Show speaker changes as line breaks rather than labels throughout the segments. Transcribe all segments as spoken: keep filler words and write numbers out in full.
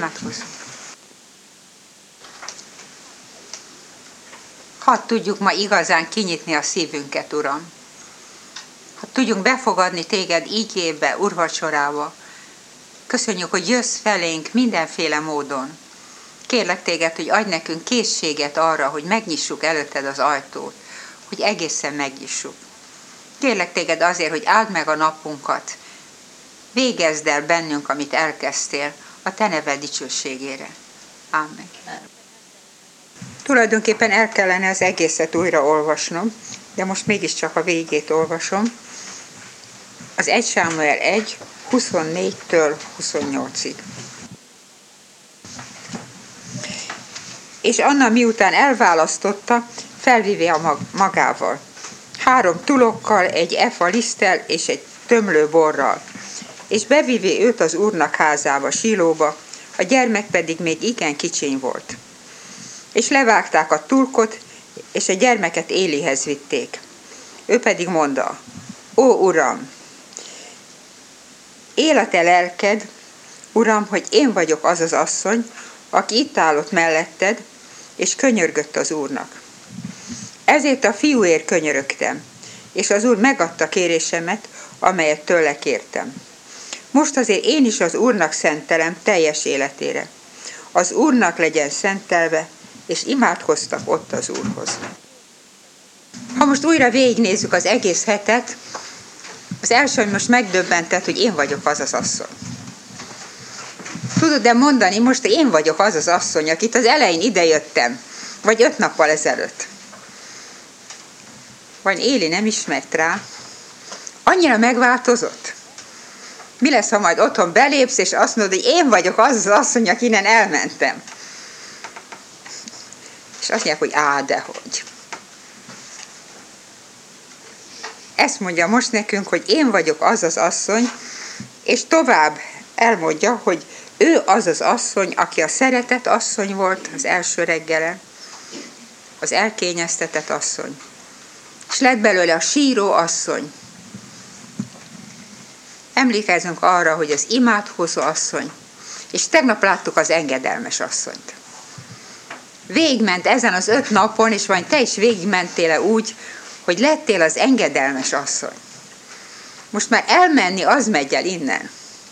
Imádkozzunk. Hadd tudjuk ma igazán kinyitni a szívünket, Uram. Hadd tudjunk befogadni Téged ígébe, úrvacsorába. Köszönjük, hogy jössz felénk mindenféle módon. Kérlek Téged, hogy adj nekünk készséget arra, hogy megnyissuk előtted az ajtót, hogy egészen megnyissuk. Kérlek Téged azért, hogy áld meg a napunkat. Végezd el bennünk, amit elkezdtél, a Te neved dicsőségére. Amen. Tulajdonképpen el kellene az egészet újra olvasnom, de most mégiscsak a végét olvasom. Az első Sámuel egy, huszonnégytől huszonnyolcig. És Anna miután elválasztotta, felvivé a magával. Három tulokkal, egy efa liszttel és egy tömlő borral. És bevivé őt az úrnak házába, Silóba, a gyermek pedig még igen kicsiny volt. És levágták a tulkot, és a gyermeket Élihez vitték. Ő pedig mondta: Ó, Uram, él a te lelked, Uram, hogy én vagyok az az asszony, aki itt állott melletted, és könyörgött az Úrnak. Ezért a fiúért könyörögtem, és az Úr megadta kérésemet, amelyet tőle kértem. Most azért én is az Úrnak szentelem teljes életére. Az Úrnak legyen szentelve, és imádkoztak ott az Úrhoz. Ha most újra végignézzük az egész hetet, az első, ami most megdöbbentett, hogy én vagyok az az asszony. Tudod-e mondani, most én vagyok az az asszony, akit az elején idejöttem, vagy öt nappal ezelőtt. Vagy Éli nem ismert rá. Annyira megváltozott. Mi lesz, ha majd otthon belépsz, és azt mondod, hogy én vagyok az az asszony, aki innen elmentem. És azt mondják, hogy á, dehogy. Ezt mondja most nekünk, hogy én vagyok az az asszony, és tovább elmondja, hogy ő az az asszony, aki a szeretett asszony volt az első reggelen, az elkényeztetett asszony. És lett belőle a síró asszony. Emlékezzünk arra, hogy az imádkozó asszony, és tegnap láttuk az engedelmes asszonyt. Végigment ezen az öt napon, és majd te is végigmentél úgy, hogy lettél az engedelmes asszony. Most már elmenni, az megy el innen.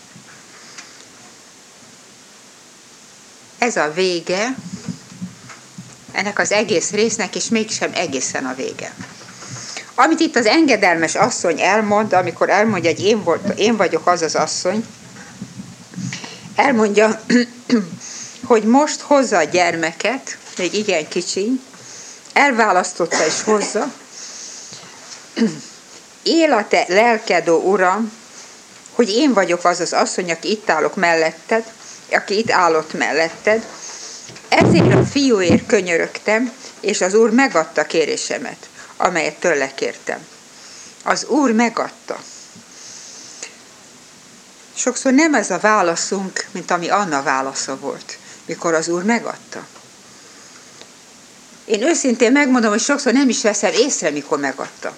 Ez a vége ennek az egész résznek, és mégsem egészen a vége. Amit itt az engedelmes asszony elmond, amikor elmondja, hogy én, volt, én vagyok az az asszony, elmondja, hogy most hozza a gyermeket, még igen kicsiny, elválasztotta és hozza, él a te lelkedó Uram, hogy én vagyok az az asszony, aki itt állok melletted, aki itt állott melletted, ezért a fiúért könyörögtem, és az Úr megadta kérésemet, amelyet tőle kértem. Az Úr megadta. Sokszor nem ez a válaszunk, mint ami Anna válasza volt, mikor az Úr megadta. Én őszintén megmondom, hogy sokszor nem is veszem észre, mikor megadta.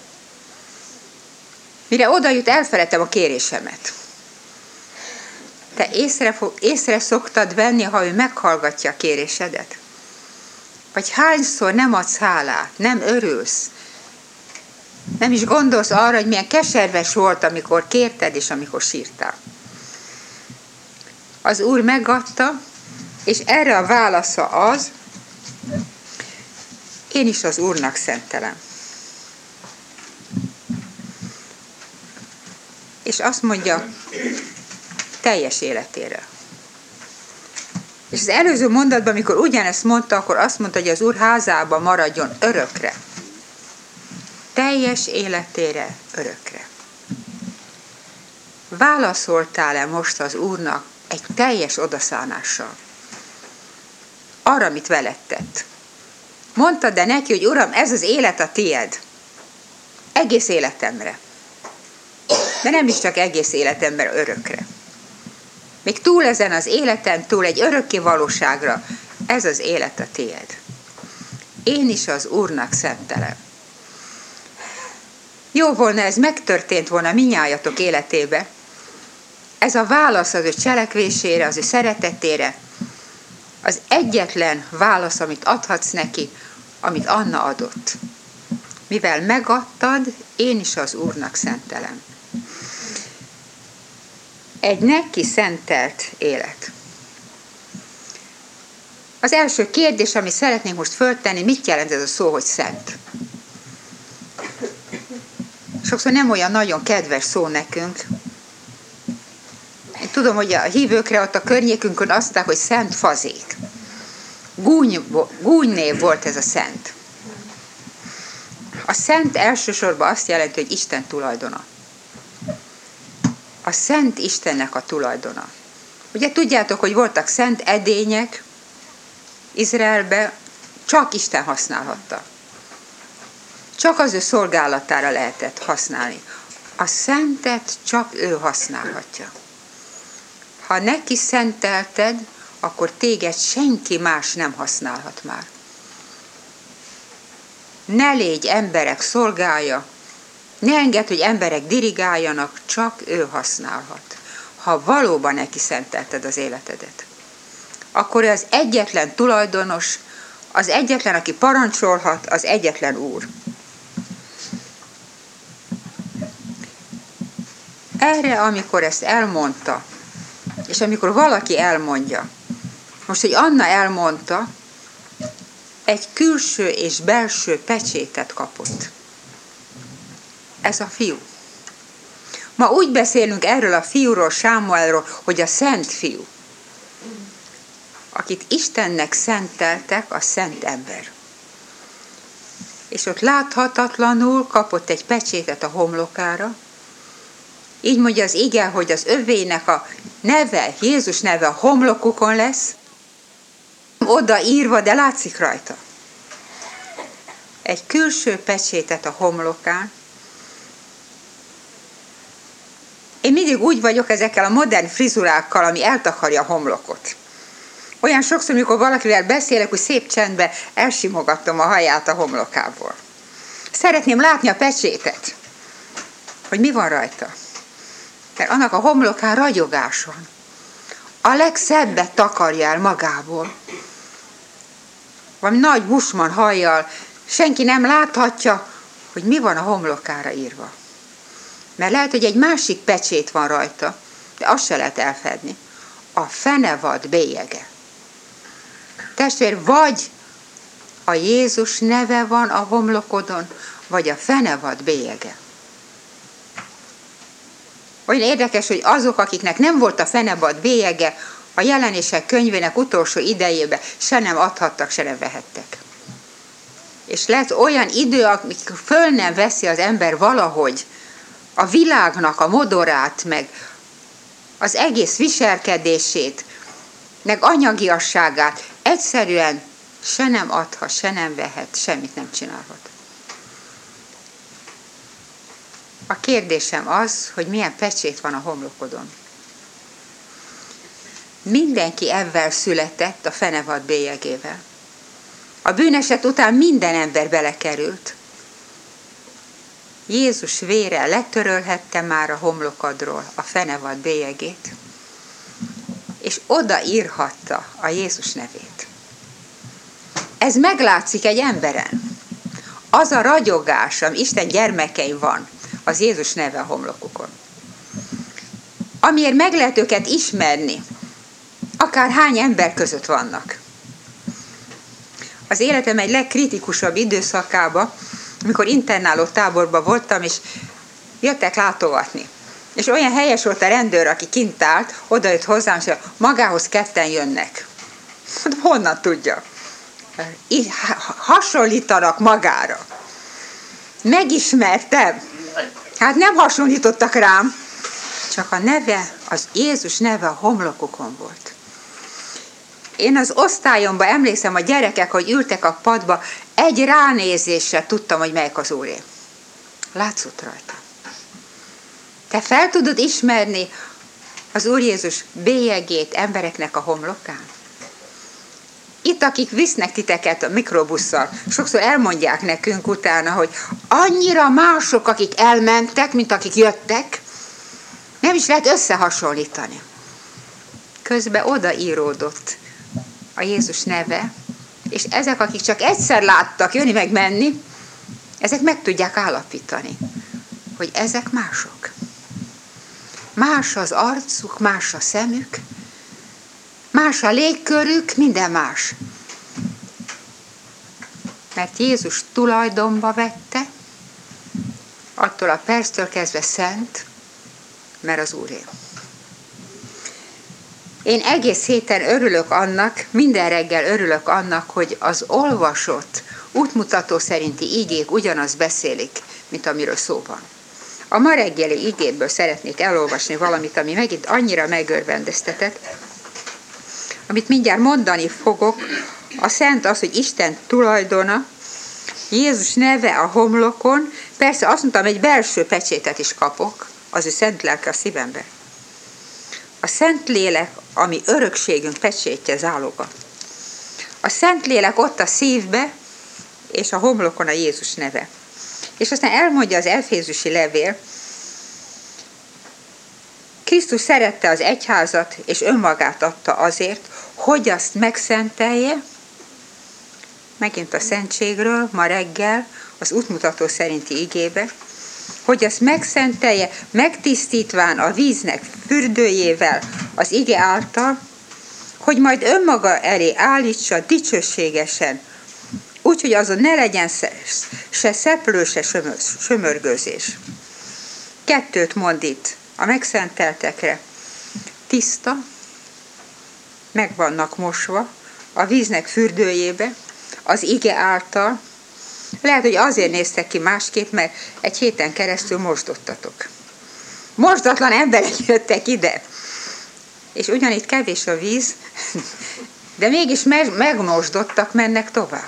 Mire oda jut, elfelejtem a kérésemet. Te észre, fog, észre szoktad venni, ha ő meghallgatja a kérésedet? Vagy hányszor nem adsz hálát, nem örülsz? Nem is gondolsz arra, hogy milyen keserves volt, amikor kérted, és amikor sírtál. Az Úr megadta, és erre a válasza az, én is az Úrnak szentelem. És azt mondja, teljes életére. És az előző mondatban, amikor ugyanezt mondta, akkor azt mondta, hogy az Úr házában maradjon örökre. Teljes életére örökre. Válaszoltál-e most az Úrnak egy teljes odaszánással? Arra, amit veled tett. Mondtad de neki, hogy Uram, ez az élet a tied. Egész életemre. De nem is csak egész életemre, örökre. Még túl ezen az életen, túl egy örökké valóságra, ez az élet a tied. Én is az Úrnak szentelem. Jó volna, ez megtörtént volna minnyájatok életébe. Ez a válasz az ő cselekvésére, az ő szeretetére, Az egyetlen válasz, amit adhatsz neki, amit Anna adott. Mivel megadtad, én is az Úrnak szentelem. Egy neki szentelt élet. Az első kérdés, amit szeretnénk most föltenni, mit jelent ez a szó, hogy szent? Sokszor nem olyan nagyon kedves szó nekünk. Én tudom, hogy a hívőkre ott a környékünkön azt mondták, hogy szent fazék. Gúny, gúnynév volt ez a szent. A szent elsősorban azt jelenti, hogy Isten tulajdona. A szent Istennek a tulajdona. Ugye tudjátok, hogy voltak szent edények Izraelben, csak Isten használhatta. Csak az ő szolgálatára lehetett használni. A szentet csak ő használhatja. Ha neki szentelted, akkor téged senki más nem használhat már. Ne légy emberek szolgája, ne engedd, hogy emberek dirigáljanak, csak ő használhat. Ha valóban neki szentelted az életedet, akkor ő az egyetlen tulajdonos, az egyetlen, aki parancsolhat, az egyetlen Úr. Erre, amikor ezt elmondta, és amikor valaki elmondja, most, hogy Anna elmondta, egy külső és belső pecsétet kapott. Ez a fiú. Ma úgy beszélünk erről a fiúról, Sámuelról, hogy a szent fiú. Akit Istennek szenteltek, a szent ember. És ott láthatatlanul kapott egy pecsétet a homlokára. Így mondja az ige, hogy az övének a neve, Jézus neve a homlokukon lesz, oda írva, de látszik rajta. Egy külső pecsétet a homlokán. Én mindig úgy vagyok ezekkel a modern frizurákkal, ami eltakarja a homlokot. Olyan sokszor, amikor valakivel beszélek, hogy szép csendben elsimogatom a haját a homlokából. Szeretném látni a pecsétet, hogy mi van rajta. Mert annak a homlokán ragyogás van. A legszebbet takarja el magából. Valami nagy busman hajjal, senki nem láthatja, hogy mi van a homlokára írva. Mert lehet, hogy egy másik pecsét van rajta, de azt se lehet elfedni. A fenevad bélyege. Testvér, vagy a Jézus neve van a homlokodon, vagy a fenevad bélyege. Olyan érdekes, hogy azok, akiknek nem volt a fenevad bélyege, a Jelenések könyvének utolsó idejében se nem adhattak, se nem vehettek. És lesz olyan idő, amikor föl nem veszi az ember valahogy a világnak a modorát, meg az egész viselkedését, meg anyagiasságát, egyszerűen se nem adhat, se nem vehet, semmit nem csinálhat. A kérdésem az, hogy milyen pecsét van a homlokodon. Mindenki evvel született a fenevad bélyegével. A bűneset után minden ember belekerült. Jézus vére letörölhette már a homlokodról a fenevad bélyegét, és odaírhatta a Jézus nevét. Ez meglátszik egy emberen. Az a ragyogás, ami Isten gyermekein van, az Jézus neve a homlokukon. Amiért meg lehet őket ismerni, akár hány ember között vannak. Az életem egy legkritikusabb időszakában, amikor internáló táborban voltam, és jöttek látogatni. És olyan helyes volt a rendőr, aki kint állt, odajött hozzám, és magához ketten jönnek. Honnan tudja? Így hasonlítanak magára. Megismertem. Hát nem hasonlítottak rám, csak a neve, az Jézus neve a homlokukon volt. Én az osztályomban emlékszem, a gyerekek, hogy ültek a padba, egy ránézésre tudtam, hogy melyik az Úré. Látszott rajta. Te fel tudod ismerni az Úr Jézus bélyegét embereknek a homlokán? Itt, akik visznek titeket a mikrobusszal, sokszor elmondják nekünk utána, hogy annyira mások, akik elmentek, mint akik jöttek, nem is lehet összehasonlítani. Közben odaíródott a Jézus neve, és ezek, akik csak egyszer láttak jönni meg menni, ezek meg tudják állapítani, hogy ezek mások. Más az arcuk, más a szemük, más a légkörük, minden más. Mert Jézus tulajdonba vette, attól a perctől kezdve szent, mert az Úré. Én egész héten örülök annak, minden reggel örülök annak, hogy az olvasott, útmutató szerinti igék ugyanaz beszélik, mint amiről szó van. A ma reggeli igéből szeretnék elolvasni valamit, ami megint annyira megörvendeztetett, amit mindjárt mondani fogok. A szent az, hogy Isten tulajdona, Jézus neve a homlokon, persze azt mondtam, egy belső pecsétet is kapok, az ő szent lelke a szívembe. A Szentlélek, ami örökségünk pecsétje, záloga. A Szentlélek ott a szívbe, és a homlokon a Jézus neve. És aztán elmondja az Efézusi levél, Krisztus szerette az egyházat, és önmagát adta azért, hogy azt megszentelje, megint a szentségről, ma reggel, az útmutató szerinti igébe, hogy azt megszentelje, megtisztítván a víznek fürdőjével az ige által, hogy majd önmaga elé állítsa dicsőségesen, úgyhogy azon ne legyen se szeplő, se sömörgőzés. Kettőt mond itt a megszenteltekre. Tiszta, meg vannak mosva a víznek fürdőjébe, az ige által. Lehet, hogy azért néztek ki másképp, mert egy héten keresztül mosdottatok. Mosdatlan emberek jöttek ide. És ugyanitt kevés a víz, de mégis meg, megmosdottak, mennek tovább.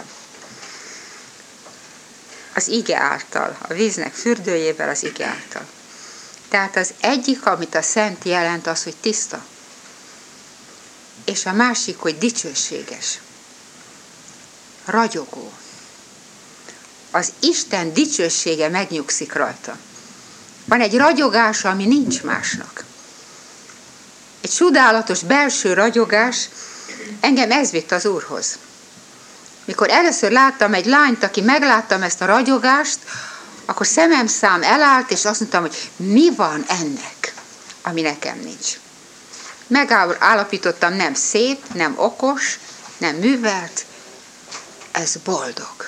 Az ige által, a víznek fürdőjével az ige által. Tehát az egyik, amit a szent jelent, az, hogy tiszta. És a másik, hogy dicsőséges. Ragyogó. Az Isten dicsősége megnyugszik rajta. Van egy ragyogása, ami nincs másnak. Egy csodálatos belső ragyogás, engem ez vitt az Úrhoz. Mikor először láttam egy lányt, aki megláttam ezt a ragyogást, akkor szemem szám elállt, és azt mondtam, hogy mi van ennek, ami nekem nincs. Megállapítottam, nem szép, nem okos, nem művelt, ez boldog.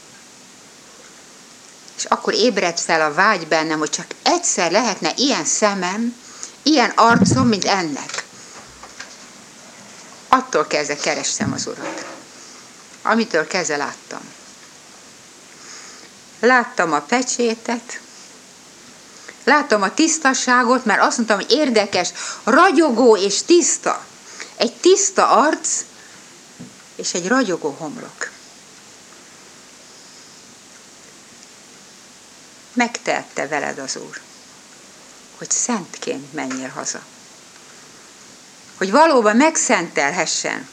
És akkor ébredt fel a vágy bennem, hogy csak egyszer lehetne ilyen szemem, ilyen arcom, mint ennek. Attól kezdve kerestem az Urat. Amitől kezdve láttam. Láttam a pecsétet, láttam a tisztaságot, mert azt mondtam, hogy érdekes, ragyogó és tiszta. Egy tiszta arc, és egy ragyogó homlok. Megtehette veled az Úr, hogy szentként menjél haza. Hogy valóban megszentelhessen.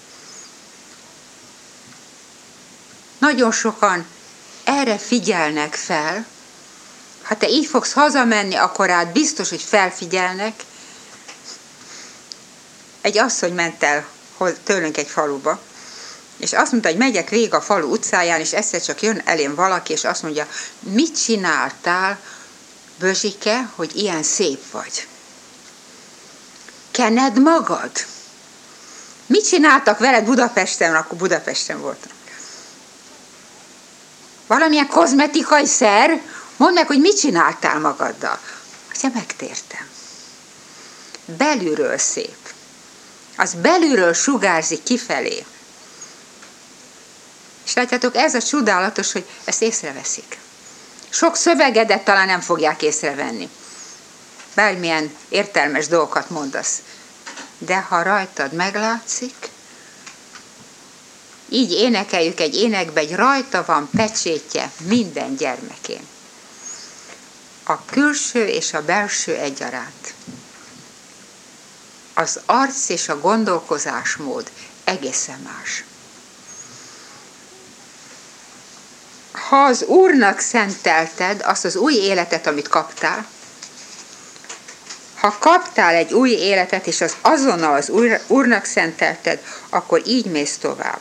Nagyon sokan erre figyelnek fel. Ha te így fogsz hazamenni, akkor rád biztos, hogy felfigyelnek. Egy asszony ment el tőlünk egy faluba, és azt mondta, hogy megyek végig a falu utcáján, és egyszer csak jön elém valaki, és azt mondja, mit csináltál, Bözsike, hogy ilyen szép vagy? Kened magad? Mit csináltak veled Budapesten, akkor Budapesten voltam? Valamilyen kozmetikai szer? Mondd meg, hogy mit csináltál magaddal? Azt megtértem. Belülről szép. Az belülről sugárzik kifelé. És látjátok, ez a csodálatos, hogy ezt észreveszik. Sok szövegedet talán nem fogják észrevenni. Bármilyen értelmes dolgokat mondasz. De ha rajtad meglátszik, így énekeljük egy énekbe, hogy rajta van pecsétje minden gyermekén. A külső és a belső egyaránt. Az arc és a gondolkozásmód egészen más. Ha az Úrnak szentelted azt az új életet, amit kaptál, Ha kaptál egy új életet, és az azonnal az Úrnak szentelted, akkor így mész tovább.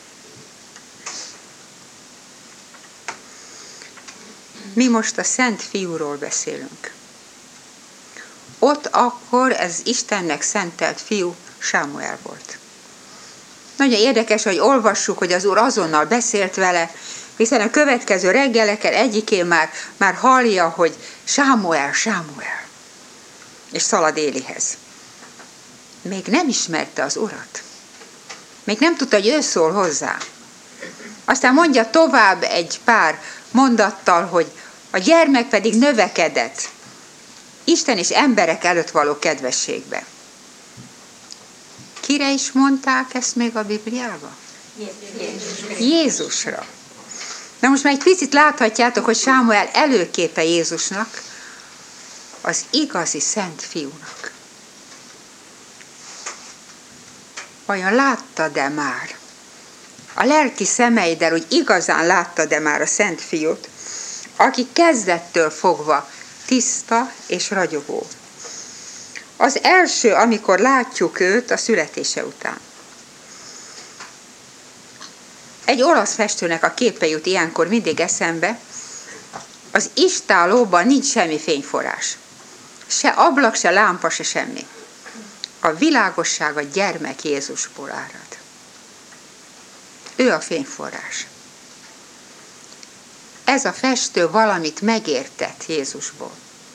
Mi most a Szent Fiúról beszélünk. Ott akkor ez Istennek szentelt fiú Sámuel volt. Nagyon érdekes, hogy olvassuk, hogy az Úr azonnal beszélt vele, hiszen a következő reggeleken egyikén már, már hallja, hogy Sámuel, Sámuel, és szalad Élihez. Még nem ismerte az Urat. Még nem tudta, hogy ő szól hozzá. Aztán mondja tovább egy pár mondattal, hogy a gyermek pedig növekedett Isten és emberek előtt való kedvességbe. Kire is mondták ezt még a Bibliában? Jézus. Jézusra. Na most már egy picit láthatjátok, hogy Sámuel előképe Jézusnak, az igazi szent fiúnak. Vajon láttad-e már? A lelki szemeiddel, hogy igazán láttad-e már a szent fiút, aki kezdettől fogva tiszta és ragyogó. Az első, amikor látjuk őt, a születése után. Egy olasz festőnek a képe jut ilyenkor mindig eszembe, az istállóban nincs semmi fényforrás. Se ablak, se lámpa, se semmi. A világosság a gyermek Jézusból árad. Ő a fényforrás. Ez a festő valamit megértett Jézusból.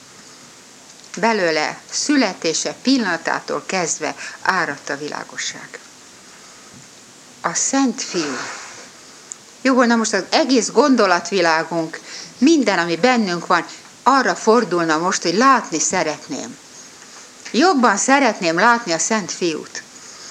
Belőle születése pillanatától kezdve áradt a világosság. A Szent Fiú. Jó volna most az egész gondolatvilágunk, minden, ami bennünk van, arra fordulna most, hogy látni szeretném. Jobban szeretném látni a Szent Fiút.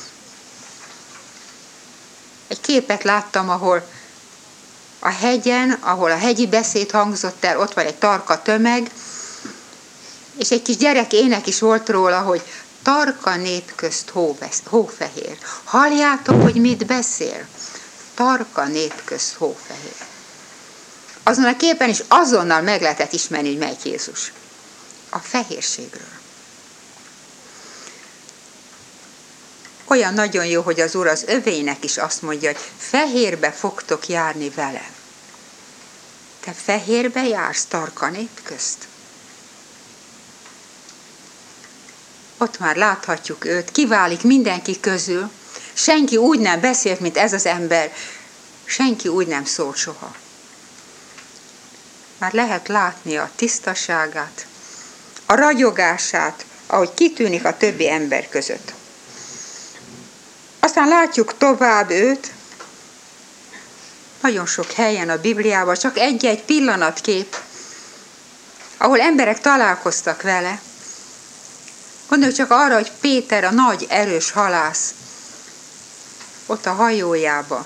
Egy képet láttam, ahol a hegyen, ahol a hegyi beszéd hangzott el, ott van egy tarka tömeg, és egy kis gyerek ének is volt róla, hogy tarka nép közt hóvesz, hófehér. Halljátok, hogy mit beszél? Tarka nép közt hófehér. Azon a képen is azonnal meg lehetett ismerni, hogy melyik Jézus. A fehérségről. Olyan nagyon jó, hogy az Úr az övének is azt mondja, hogy fehérbe fogtok járni velem. Te fehérbe jársz tarka nép közt? Ott már láthatjuk őt, kiválik mindenki közül, senki úgy nem beszélt, mint ez az ember, senki úgy nem szólt soha. Már lehet látni a tisztaságát, a ragyogását, ahogy kitűnik a többi ember között. Aztán látjuk tovább őt, nagyon sok helyen a Bibliában, csak egy-egy pillanatkép, ahol emberek találkoztak vele. Gondolj csak arra, hogy Péter, a nagy, erős halász, ott a hajójába,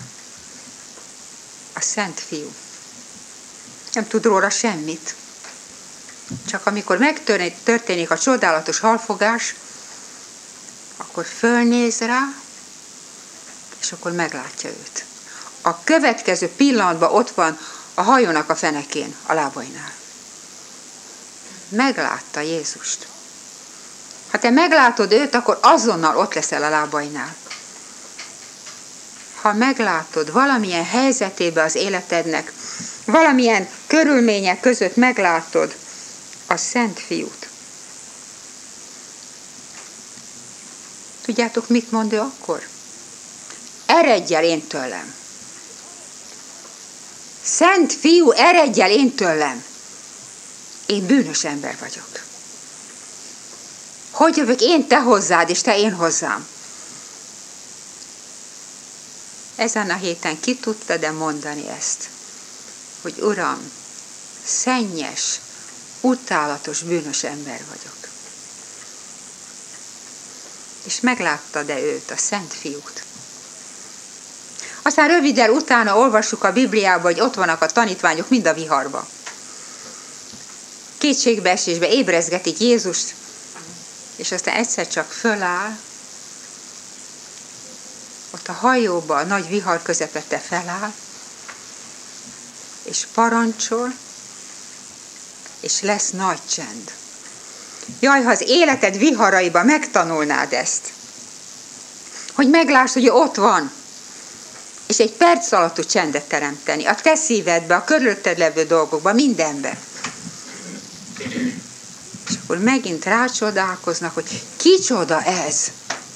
a Szent Fiú. Nem tud róla semmit. Csak amikor megtörténik a csodálatos halfogás, akkor fölnéz rá, és akkor meglátja őt. A következő pillanatban ott van a hajónak a fenekén, a lábainál. Meglátta Jézust. Ha te meglátod őt, akkor azonnal ott leszel a lábainál. Ha meglátod valamilyen helyzetébe az életednek, valamilyen körülmények között meglátod a Szent Fiút. Tudjátok, mit mond ő akkor? Eredj el én tőlem. Szent Fiú, eredj el én tőlem. Én bűnös ember vagyok. Hogy jövök én te hozzád, és te én hozzám? Ezen a héten ki tudta de mondani ezt, hogy Uram, szennyes, utálatos, bűnös ember vagyok. És meglátta de őt, a Szent Fiút. Aztán röviden utána olvassuk a Bibliában, hogy ott vannak a tanítványok mind a viharba. Kétségbeesésbe ébrezgetik Jézust, és aztán egyszer csak föláll, ott a hajóba a nagy vihar közepette feláll, és parancsol, és lesz nagy csend. Jaj, ha az életed viharaiba megtanulnád ezt, hogy meglásd, hogy ott van, és egy perc alatt tud csendet teremteni, a te szívedbe, a körülötted levő dolgokba, mindenbe. És akkor megint rácsodálkoznak, hogy kicsoda ez?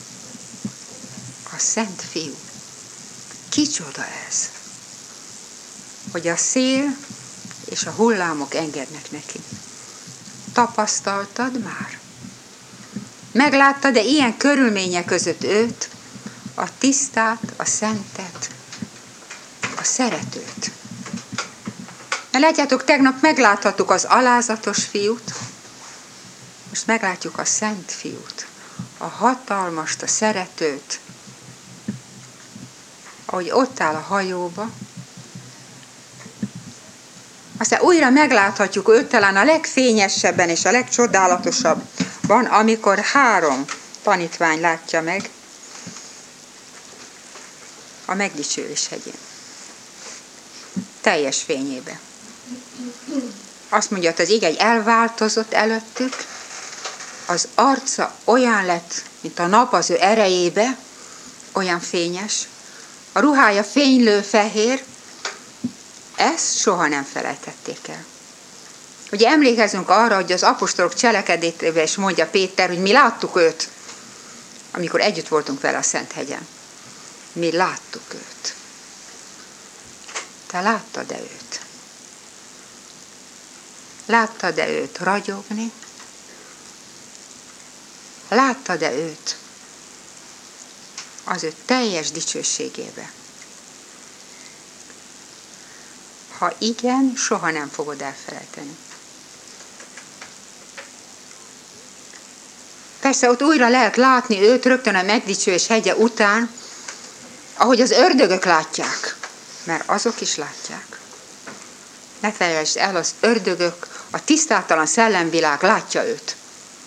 A Szent Fiú. Kicsoda ez? Hogy a szél és a hullámok engednek neki. Tapasztaltad már? Megláttad-e ilyen körülmények között őt, a tisztát, a szentet, a szeretőt? Mert látjátok, tegnap megláthattuk az alázatos fiút, most meglátjuk a Szent Fiút, a hatalmast, a szeretőt, ahogy ott áll a hajóba. Aztán újra megláthatjuk őt talán a legfényesebben és a legcsodálatosabban, amikor három tanítvány látja meg a megdicsőlés hegyén. Teljes fényébe. Azt mondja, hogy az ige egy elváltozott előttük, az arca olyan lett, mint a nap az ő erejébe, olyan fényes, a ruhája fénylő fehér, ezt soha nem felejtették el. Ugye emlékezünk arra, hogy az apostolok cselekedetében is mondja Péter, hogy mi láttuk őt, amikor együtt voltunk vele a Szenthegyen. Mi láttuk őt. Te láttad-e őt? Láttad-e őt ragyogni? Láttad-e őt az ő teljes dicsőségébe? Ha igen, soha nem fogod elfelejteni. Persze ott újra lehet látni őt rögtön a megdicsőlés hegye után, ahogy az ördögök látják, mert azok is látják. Ne felejtsd el, az ördögök, a tisztátalan szellemvilág látja őt.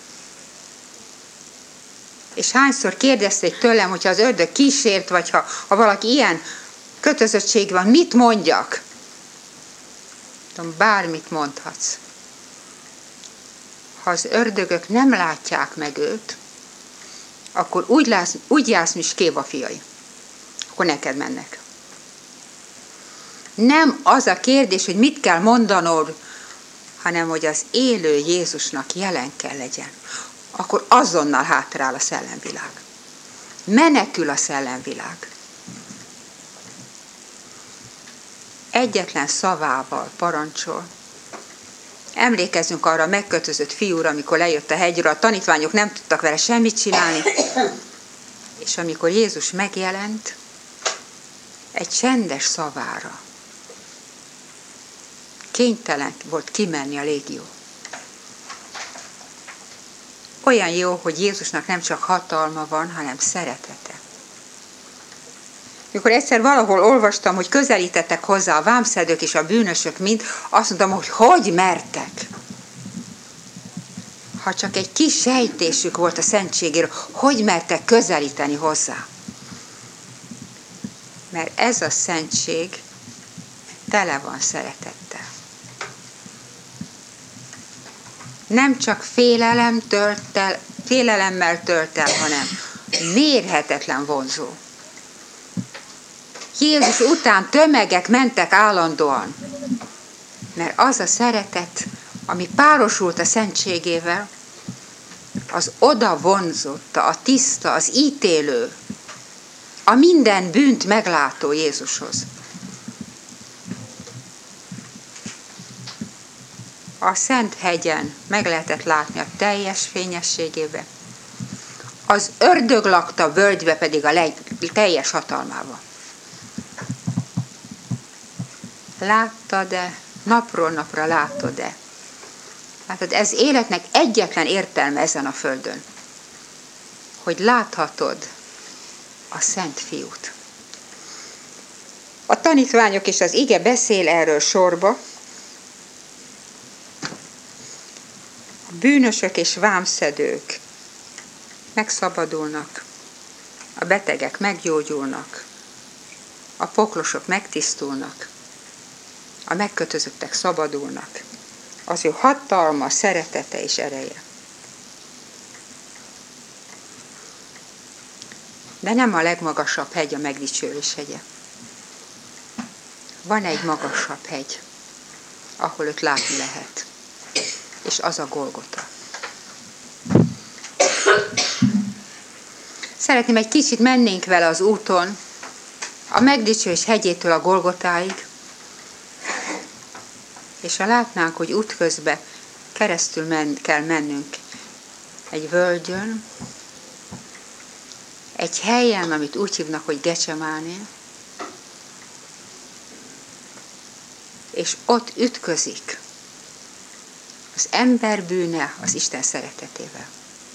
És hányszor kérdezték tőlem, hogyha az ördög kísért, vagy ha, ha valaki ilyen kötözöttség van, mit mondjak? Tudom, bármit mondhatsz. Ha az ördögök nem látják meg őt, akkor úgy, lász, úgy jársz, mint Skéba fiai. Akkor neked mennek. Nem az a kérdés, hogy mit kell mondanod, hanem hogy az élő Jézusnak jelen kell legyen. Akkor azonnal hátrál a szellemvilág. Menekül a szellemvilág. Egyetlen szavával parancsol. Emlékezzünk arra a megkötözött fiúra, amikor lejött a hegyről, a tanítványok nem tudtak vele semmit csinálni, és amikor Jézus megjelent, egy csendes szavára kénytelen volt kimenni a légió. Olyan jó, hogy Jézusnak nem csak hatalma van, hanem szeretete. Mikor egyszer valahol olvastam, hogy közelítettek hozzá a vámszedők és a bűnösök mind, azt mondtam, hogy hogy mertek. Ha csak egy kis sejtésük volt a szentségéről, hogy mertek közelíteni hozzá. Mert ez a szentség tele van szeretettel. Nem csak félelem tölt el, félelemmel tölt el, hanem mérhetetlen vonzó. Jézus után tömegek mentek állandóan, mert az a szeretet, ami párosult a szentségével, az oda vonzotta a tiszta, az ítélő, a minden bűnt meglátó Jézushoz. A Szent hegyen meg lehetett látni a teljes fényességébe, az ördög lakta völgybe pedig a leg, teljes hatalmába. Láttad-e, napról napra látod-e? Látod, ez életnek egyetlen értelme ezen a földön, hogy láthatod a Szent Fiút. A tanítványok és az ige beszél erről sorba. A bűnösök és vámszedők megszabadulnak, a betegek meggyógyulnak, a poklosok megtisztulnak, a megkötözöttek szabadulnak. Az ő hatalma, szeretete és ereje. De nem a legmagasabb hegy a megdicsőlés hegye. Van egy magasabb hegy, ahol őt látni lehet. És az a Golgota. Szeretném, egy kicsit mennénk vele az úton, a megdicsőlés hegyétől a Golgotáig, és ha látnánk, hogy útközben keresztül men- kell mennünk egy völgyön, egy helyen, amit úgy hívnak, hogy Gecsemáné, és ott ütközik az ember bűne az Isten szeretetével.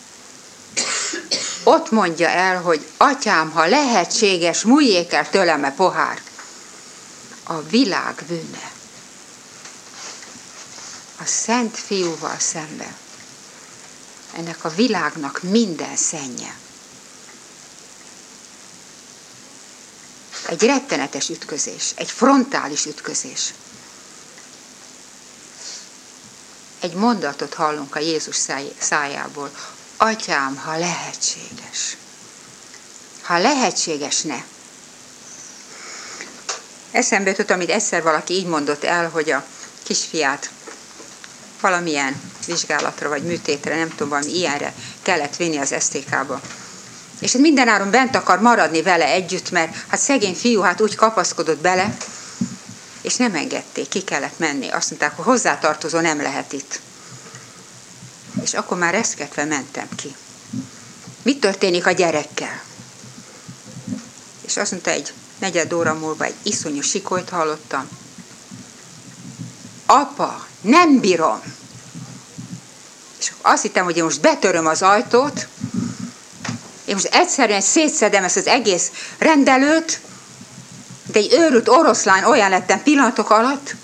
Ott mondja el, hogy atyám, ha lehetséges, múljék el tőlem a pohár. A világ bűne. A Szent Fiúval szemben. Ennek a világnak minden szennye. Egy rettenetes ütközés, egy frontális ütközés. Egy mondatot hallunk a Jézus szájából. Atyám, ha lehetséges. Ha lehetséges, ne. Eszembe jutott, amit egyszer valaki így mondott el, hogy a kisfiát valamilyen vizsgálatra vagy műtétre, nem tudom, valami ilyenre kellett vinni az es té ká-ba. És mindenáron bent akar maradni vele együtt, mert hát szegény fiú hát úgy kapaszkodott bele, és nem engedték, ki kellett menni. Azt mondták, hogy hozzátartozó nem lehet itt. És akkor már reszketve mentem ki. Mi történik a gyerekkel? És azt mondta, egy negyed óra múlva egy iszonyú sikolyt hallottam. Apa, nem bírom! És azt hittem, hogy én most betöröm az ajtót, én most egyszerűen szétszedem ezt az egész rendelőt, de egy őrült oroszlán olyan lettem pillanatok alatt.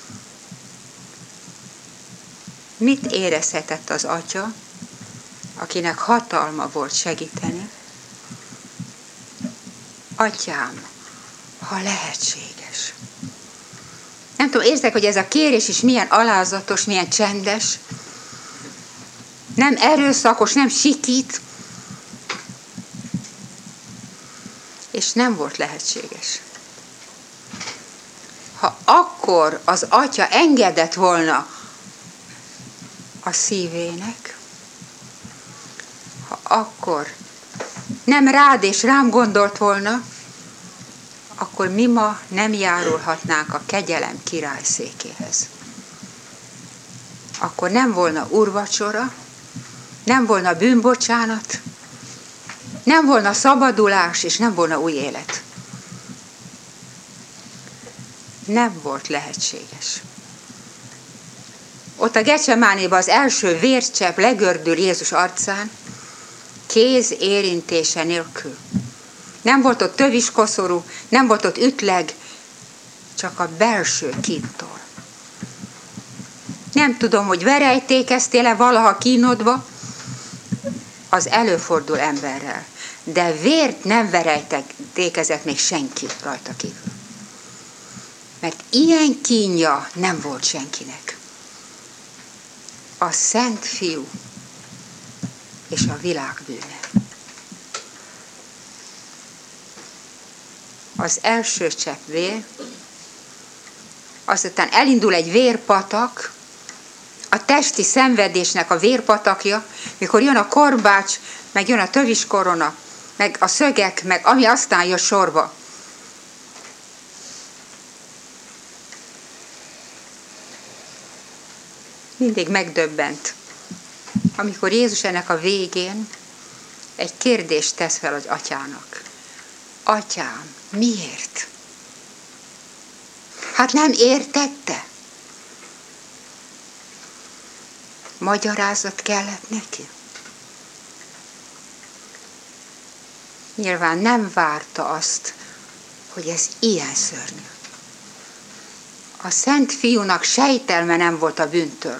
Mit érezhetett az atya, akinek hatalma volt segíteni? Atyám, ha lehetséges. Nem tudom, érzek, hogy ez a kérés is milyen alázatos, milyen csendes. Nem erőszakos, nem sikít. És nem volt lehetséges. Ha akkor az atya engedett volna a szívének, ha akkor nem rád és rám gondolt volna, akkor mi ma nem járulhatnánk a kegyelem királyszékéhez. Akkor nem volna úrvacsora, nem volna bűnbocsánat, nem volna szabadulás, és nem volna új élet. Nem volt lehetséges. Ott a Gecsemánéban az első vércsepp legördül Jézus arcán, kéz érintése nélkül. Nem volt ott töviskoszorú, nem volt ott ütleg, csak a belső kintól. Nem tudom, hogy verejtékeztél-e valaha kínodva, az előfordul emberrel. De vért nem verejtékezett még senki rajta kívül. Mert ilyen kínja nem volt senkinek. A Szent Fiú és a világ bűne. Az első csepp vér, azután elindul egy vérpatak, a testi szenvedésnek a vérpatakja, mikor jön a korbács, meg jön a töviskorona, meg a szögek, meg ami aztán jön sorba. Mindig megdöbbent, amikor Jézus ennek a végén egy kérdést tesz fel az atyának. Atyám, miért? Hát nem értette? Magyarázat kellett neki? Nyilván nem várta azt, hogy ez ilyen szörnyű. A Szent Fiúnak sejtelme nem volt a bűntől.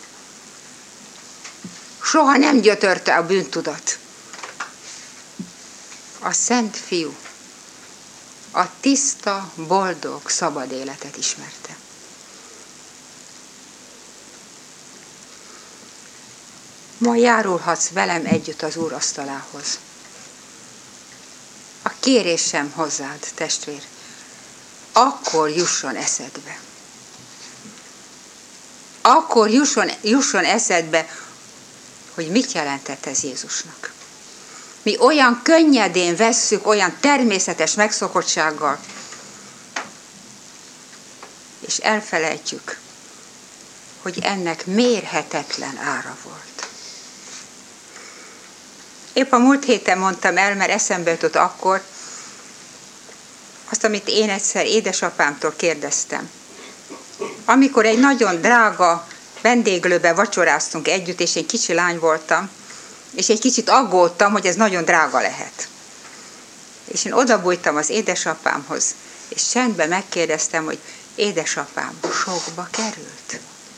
Soha nem gyötörte a bűntudat. A Szent Fiú a tiszta, boldog, szabad életet ismerte. Ma járulhatsz velem együtt az Úr asztalához. kérésem hozzád, testvér, akkor jusson eszedbe. Akkor jusson, jusson eszedbe, hogy mit jelentett ez Jézusnak. Mi olyan könnyedén vesszük, olyan természetes megszokottsággal, és elfelejtjük, hogy ennek mérhetetlen ára volt. Épp a múlt héten mondtam el, mert eszembe jutott akkor, azt, amit én egyszer édesapámtól kérdeztem. Amikor egy nagyon drága vendéglőbe vacsoráztunk együtt, és én kicsi lány voltam, és egy kicsit aggódtam, hogy ez nagyon drága lehet. És én odabújtam az édesapámhoz, és csendben megkérdeztem, hogy édesapám, sokba került?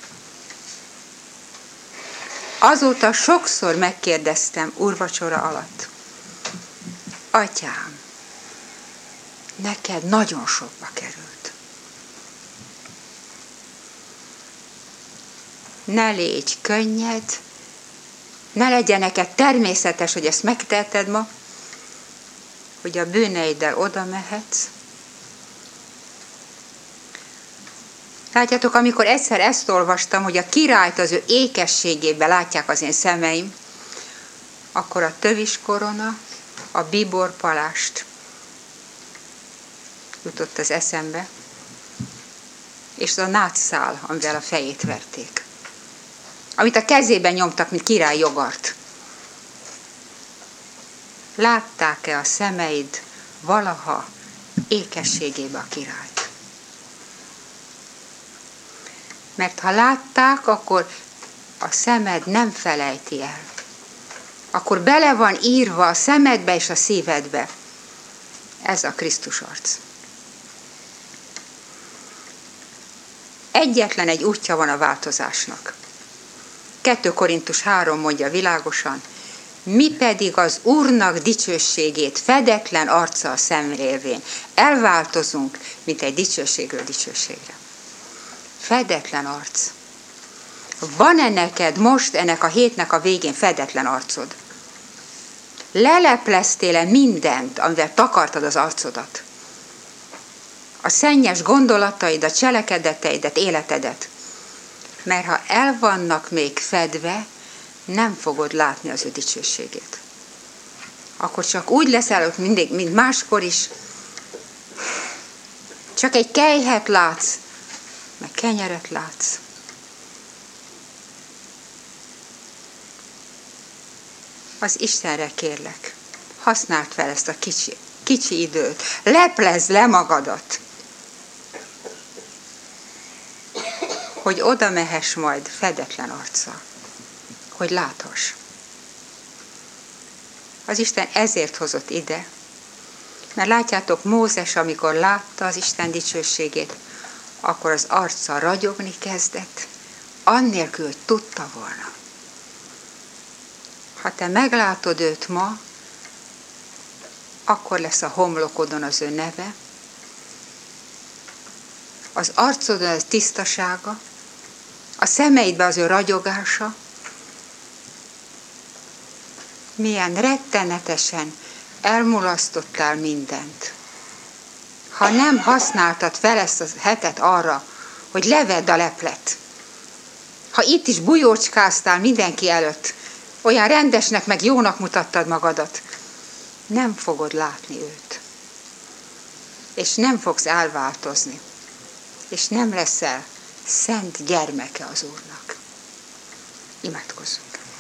Azóta sokszor megkérdeztem úrvacsora alatt. Atyám, neked nagyon sokba került. Ne légy könnyed, ne legyen neked természetes, hogy ezt megteheted ma, hogy a bűneiddel oda mehetsz. Látjátok, amikor egyszer ezt olvastam, hogy a királyt az ő ékességében látják az én szemeim, akkor a töviskorona, a bíborpalást jutott az eszembe, és az a nátszál, amivel a fejét verték. Amit a kezében nyomtak, mint király jogart. Látták-e a szemeid valaha ékességébe a királyt? Mert ha látták, akkor a szemed nem felejti el. Akkor bele van írva a szemedbe és a szívedbe. Ez a Krisztus arc. Egyetlen egy útja van a változásnak. kettő Korintus három mondja világosan, mi pedig az Úrnak dicsőségét fedetlen arccal szemlélvén elváltozunk, mint egy dicsőségről dicsőségre. Fedetlen arc. Van-e neked most ennek a hétnek a végén fedetlen arcod? Lelepleztél-e mindent, amivel takartad az arcodat? A szennyes gondolataidat, cselekedeteidet, életedet. Mert ha el vannak még fedve, nem fogod látni az ő dicsőségét. Akkor csak úgy leszel ott mindig, mint máskor is. Csak egy kelyhet látsz, meg kenyeret látsz. Az Istenre kérlek, használd fel ezt a kicsi, kicsi időt, leplezd le magadat, hogy oda mehess majd fedetlen arccal, hogy láthass. Az Isten ezért hozott ide, mert látjátok, Mózes, amikor látta az Isten dicsőségét, akkor az arca ragyogni kezdett, annélkül, hogy tudta volna. Ha te meglátod őt ma, akkor lesz a homlokodon az ő neve, az arcodon az tisztasága, a szemeidben az ő ragyogása, milyen rettenetesen elmulasztottál mindent. Ha nem használtad fel ezt a hetet arra, hogy levedd a leplet, ha itt is bujócskáztál mindenki előtt, olyan rendesnek meg jónak mutattad magadat, nem fogod látni őt. És nem fogsz elváltozni. És nem leszel szent gyermeke az Úrnak. Imádkozzunk.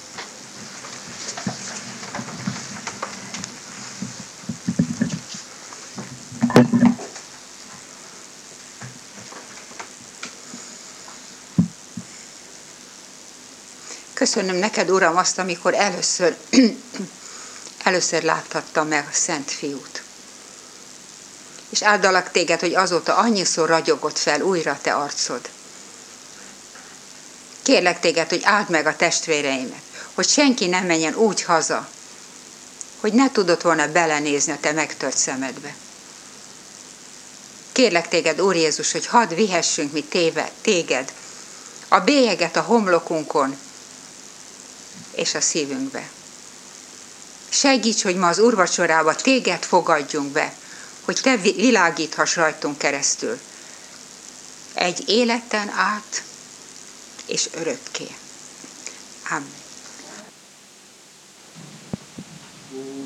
Köszönöm neked, Uram, azt, amikor először, először láthattam meg a Szent Fiút. És áldalak téged, hogy azóta annyiszor ragyogott fel újra te arcod. Kérlek téged, hogy áld meg a testvéreimet, hogy senki nem menjen úgy haza, hogy ne tudott volna belenézni a te megtört szemedbe. Kérlek téged, Úr Jézus, hogy hadd vihessünk mi téve, téged, a bélyeget a homlokunkon és a szívünkbe. Segíts, hogy ma az úrvacsorába téged fogadjunk be, hogy te világíthass rajtunk keresztül. Egy életen át és örökké. Amen.